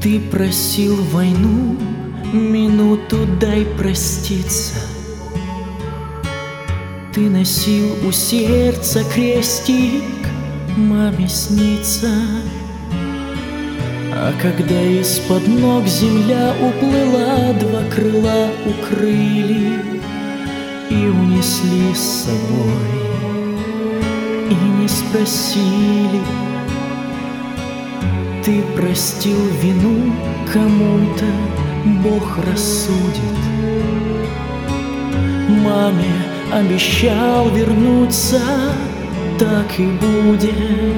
Ты просил войну, минуту дай проститься. Ты носил у сердца крестик, маме снится. А когда из-под ног земля уплыла, два крыла укрыли и унесли с собой, и не спросили. Ты простил вину кому-то, Бог рассудит. Маме обещал вернуться, так и будет.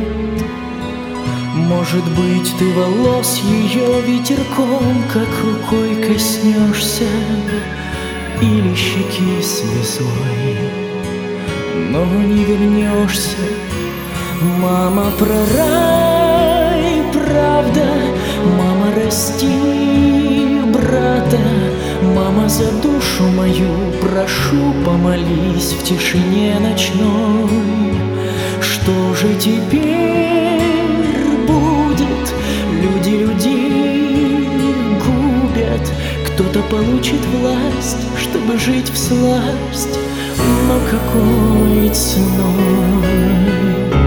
Может быть, ты волос ее ветерком, как рукой коснешься, или щеки слезой, но не вернешься. Мама, про рай, правда, мама, расти брата. Мама, за душу мою прошу, помолись в тишине ночной. Что же теперь будет? Люди людей губят. Кто-то получит власть, чтобы жить всласть, но какой ценой?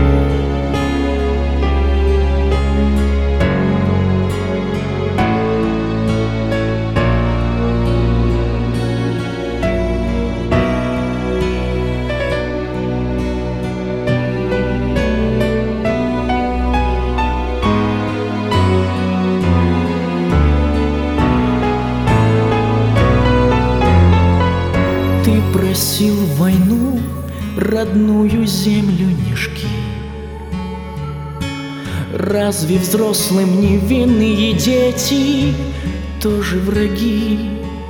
Ты просил войну, родную землю не жги. Разве взрослым невинные дети тоже враги?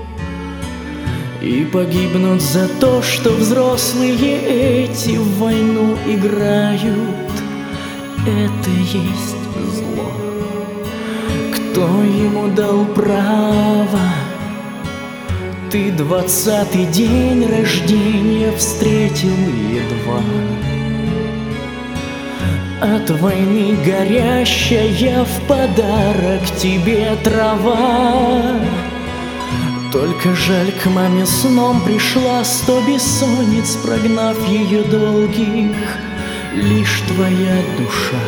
И погибнут за то, что взрослые эти в войну играют. Это есть зло. Кто ему дал право? Ты 20-й день рождения встретил едва. От войны горящая в подарок тебе трава. Только жаль, к маме сном пришла 100 бессонниц, прогнав ее долгих, лишь твоя душа.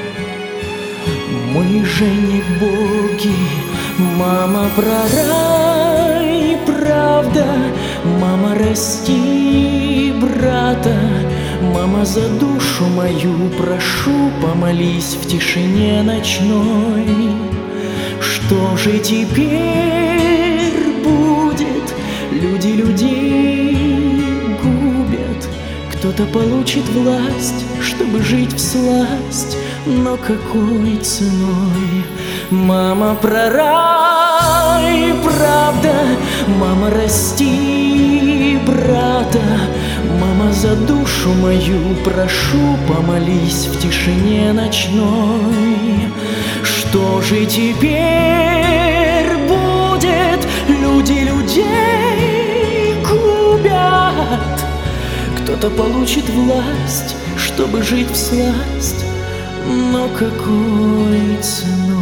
Мы же не боги, мама, про рай, правда, мама, расти брата. Мама, за душу мою прошу, помолись в тишине ночной. Что же теперь будет? Люди людей губят. Кто-то получит власть, чтобы жить всласть, но какой ценой? Мама, про рай, правда, мама, расти брата. Мама, за душу мою прошу, помолись в тишине ночной. Что же теперь будет? Люди людей губят. Кто-то получит власть, чтобы жить всласть, но какой ценой?